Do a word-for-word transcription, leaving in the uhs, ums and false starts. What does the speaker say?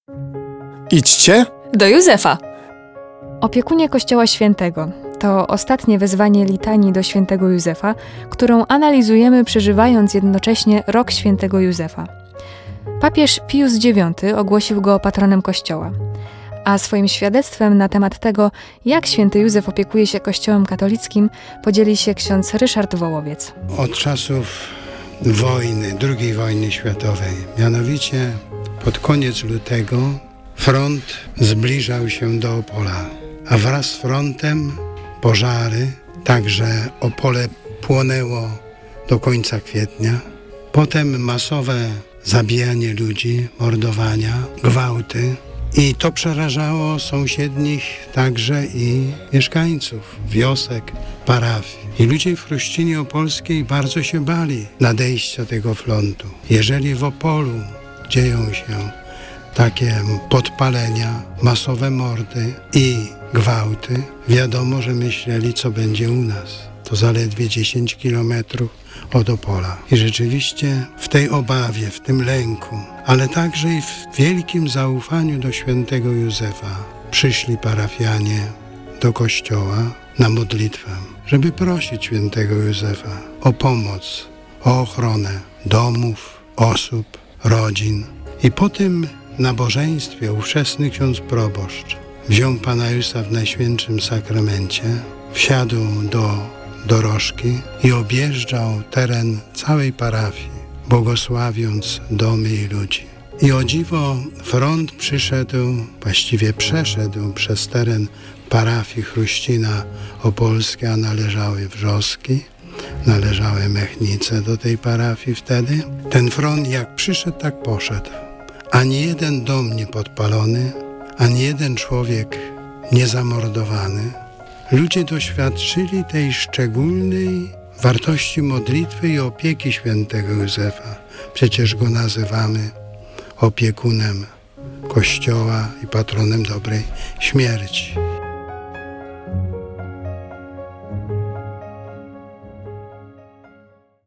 Idźcie do Józefa. Opiekunie Kościoła Świętego to ostatnie wezwanie litanii do świętego Józefa, którą analizujemy, przeżywając jednocześnie rok świętego Józefa. Papież Pius dziewiąty ogłosił go patronem Kościoła, a swoim świadectwem na temat tego, jak święty Józef opiekuje się Kościołem katolickim, podzieli się ksiądz Ryszard Wołowiec. Od czasów wojny, drugiej wojny światowej, mianowicie pod koniec lutego front zbliżał się do Opola, a wraz z frontem pożary, także Opole płonęło do końca kwietnia. Potem masowe zabijanie ludzi, mordowania, gwałty. I to przerażało sąsiednich także i mieszkańców, wiosek, parafii. I ludzie w Chruścinie Opolskiej bardzo się bali nadejścia tego frontu. Jeżeli w Opolu dzieją się takie podpalenia, masowe mordy i gwałty, wiadomo, że myśleli, co będzie u nas. To zaledwie dziesięć kilometrów od Opola. I rzeczywiście w tej obawie, w tym lęku, ale także i w wielkim zaufaniu do świętego Józefa przyszli parafianie do kościoła na modlitwę, żeby prosić świętego Józefa o pomoc, o ochronę domów, osób, rodzin. I po tym nabożeństwie ówczesny ksiądz proboszcz wziął Pana Józefa w Najświętszym Sakramencie, wsiadł do dorożki i objeżdżał teren całej parafii, błogosławiąc domy i ludzi. I o dziwo front przyszedł, właściwie przeszedł przez teren parafii Chruścina Opolskiej, a należały Wrzoski, należały Mechnice do tej parafii wtedy. Ten front jak przyszedł, tak poszedł. Ani jeden dom nie podpalony, ani jeden człowiek nie zamordowany. Ludzie doświadczyli tej szczególnej wartości modlitwy i opieki świętego Józefa. Przecież go nazywamy opiekunem Kościoła i patronem dobrej śmierci.